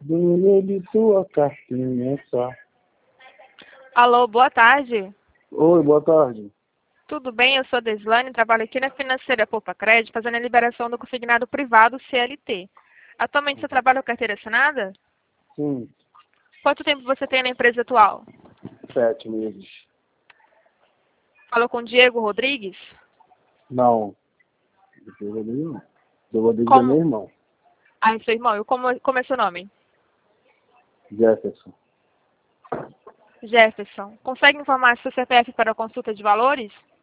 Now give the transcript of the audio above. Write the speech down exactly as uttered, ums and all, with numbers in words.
Dono de tua cartinha só. Alô, boa tarde. Oi, boa tarde. Tudo bem? Eu sou a Deslane, trabalho aqui na financeira Poupa Crédito, fazendo a liberação do consignado privado C L T. Atualmente você trabalha com carteira assinada? Sim, Quanto tempo você tem na empresa atual? sete meses. Falou com o Diego Rodrigues? Não. Depois eu digo não. Eu vou dizer Como? meu irmão, Ah, é seu irmão. E como, como é seu nome? Jefferson. Jefferson. Consegue informar seu C P F para consulta de valores?